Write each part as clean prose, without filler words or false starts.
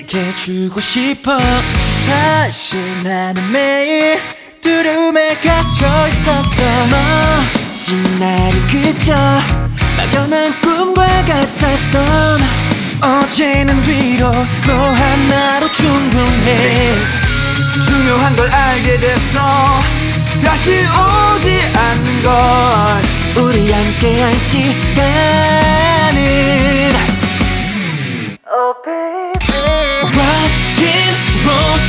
너에게 주고 싶어. 사실 나는 매일 두려움에 갇혀 있었어. 멋진 날은 그저 막연한 꿈과 같았던 어제는 뒤로 너 하나로 충분해. 중요한 걸 알게 됐어. 다시 오지 않는 걸. 우리 함께한 시간은 Oh baby Rock and roll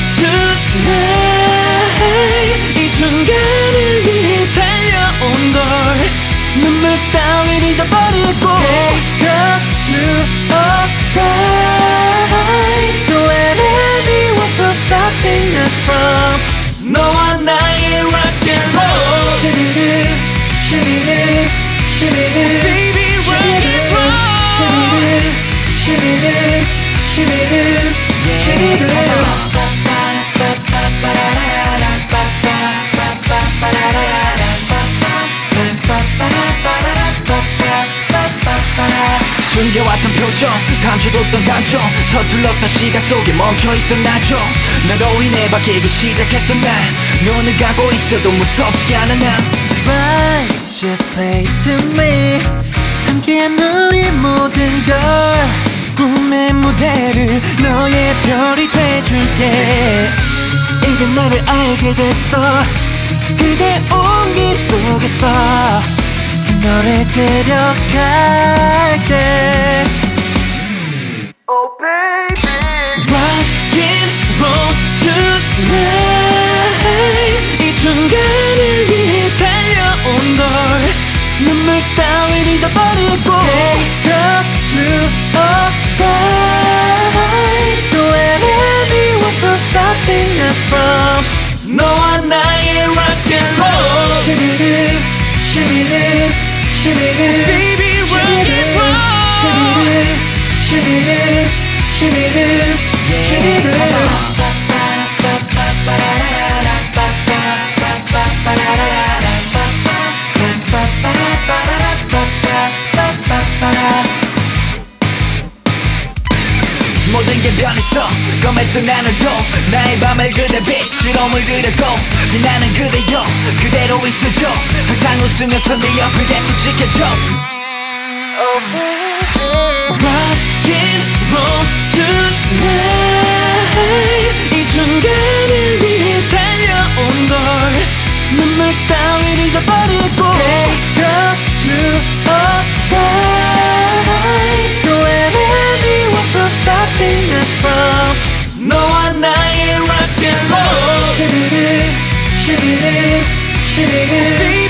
tonight. 이 순간을 위해 달려온 걸. 눈물 따윈 잊어버리고 Take us to a ride. Don't let anyone from stopping us from 너와 나의 rock and roll. 시리르 시리르 시리르 Baby rock and roll. 시리르 시리르 시리르 시리르 숨겨왔던 표정, 감춰뒀던 감정, 서툴렀던 시간 속에 멈춰있던 나죠. 너로 인해 바뀌기 시작했던 날, 눈을 감고 있어도 무섭지 않은 난. Right, just play to me. 함께한 우리 모든 걸. 꿈의 무대를 너의 별이 돼줄게. 이제 나를 알게 됐어. 그대 온기 속에서 지친 너를 데려갈게. Oh baby Rock and roll tonight. 이 순간을 위해 달려온 걸. 눈물 따윈 잊어버리고 Take us to a ride. Don't let anyone from stopping us from 너와 나의 rock and roll. 시리르 시리르 시리르 Baby rock and roll. 시리르 시리르 시리르 시리르 모든 게 변했어. 검했던 하늘도 나의 밤을 그대 빛으로 물들였고 나는 그대여 그대로 있어줘. 항상 웃으면서 내 옆을 계속 지켜줘. Rock and roll tonight. 이 순간을 위해 달려온 걸. 눈물 따윈 잊어버리고 Take us to a ride. Don't let anyone from stopping us from 너와 나의 rock and roll. 시리르 시리르 시리르